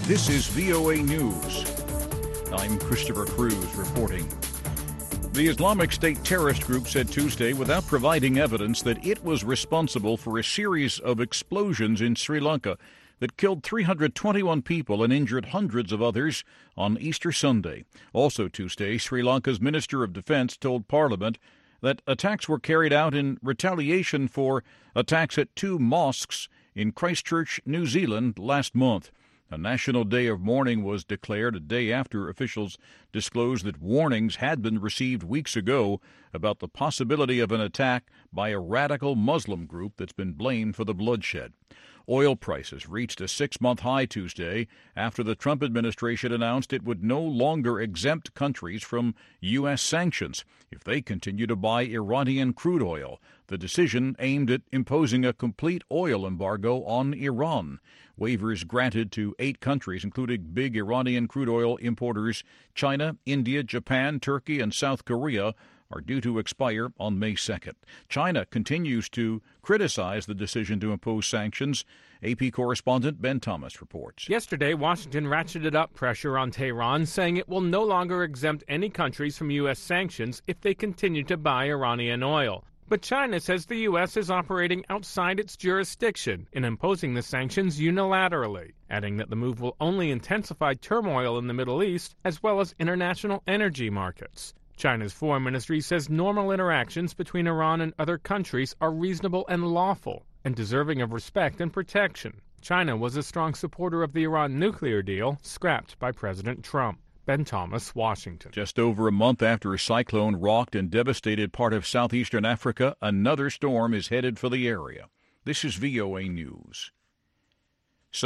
This is VOA News. I'm Christopher Cruz reporting. The Islamic State terrorist group said Tuesday, without providing evidence, that it was responsible for a series of explosions in Sri Lanka that killed 321 people and injured hundreds of others on Easter Sunday. Also Tuesday, Sri Lanka's Minister of Defense told Parliament that attacks were carried out in retaliation for attacks at two mosques in Christchurch, New Zealand, last month. A national day of mourning was declared a day after officials disclosed that warnings had been received weeks ago about the possibility of an attack by a radical Muslim group that's been blamed for the bloodshed. Oil prices reached a 6-month high Tuesday after the Trump administration announced it would no longer exempt countries from U.S. sanctions if they continue to buy Iranian crude oil. The decision aimed at imposing a complete oil embargo on Iran. Waivers granted to 8 countries, including big Iranian crude oil importers China, India, Japan, Turkey, and South Korea, are due to expire on May 2nd. China continues to criticize the decision to impose sanctions. AP correspondent Ben Thomas reports. Yesterday, Washington ratcheted up pressure on Tehran, saying it will no longer exempt any countries from U.S. sanctions if they continue to buy Iranian oil. But China says the U.S. is operating outside its jurisdiction in imposing the sanctions unilaterally, adding that the move will only intensify turmoil in the Middle East as well as international energy markets. China's foreign ministry says normal interactions between Iran and other countries are reasonable and lawful and deserving of respect and protection. China was a strong supporter of the Iran nuclear deal, scrapped by President Trump. Ben Thomas, Washington. Just over a month after a cyclone rocked and devastated part of southeastern Africa, another storm is headed for the area. This is VOA News.